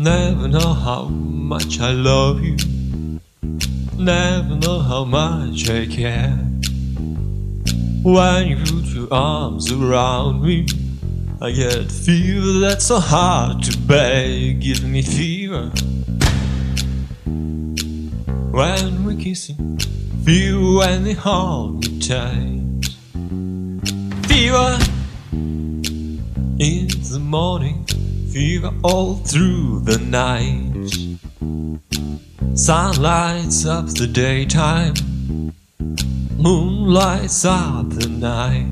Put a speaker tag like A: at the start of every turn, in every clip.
A: never know how much I love you, never know how much I care. When you put your arms around me, I get fever that's so hard to bear. You give me fever when we're kissing, feel when they hold me tight. Fever in the morning, fever all through the night. Sun lights up the daytime, moon lights up the night.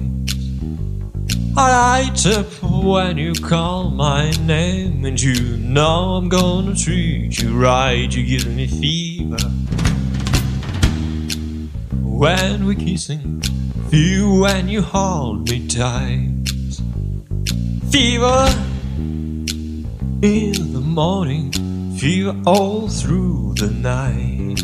A: I light up when you call my name, and you know I'm gonna treat you right. You give me fever when we're kissing, feel when you hold me tight. Fever in the morning, fever all through the night.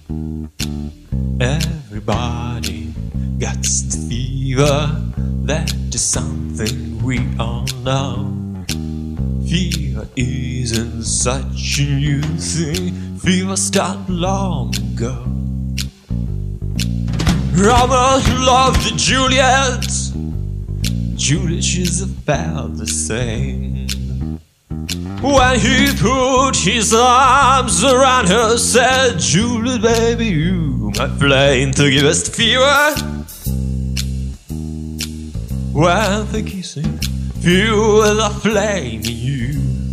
A: Everybody got the fever, that is something we all know. Fever isn't such a new thing, fever started long ago. Romeo loved Juliet, Juliet, she's about the same. When he put his arms around her, said, Juliet, baby, you my flame to give us the fever. When they're kissing, feel the flame in you.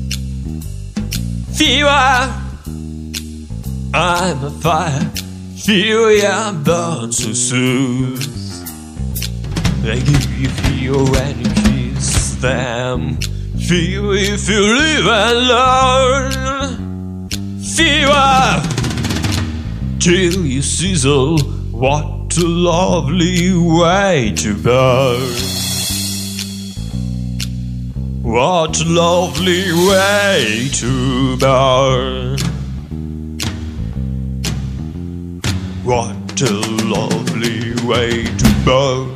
A: Fever, I'm a fire, feel ya burn so soothe. They give you feel when you kiss them, feel if you live alone. Fever till you sizzle, what a lovely way to burn. What a lovely way to burn. What a lovely way to burn.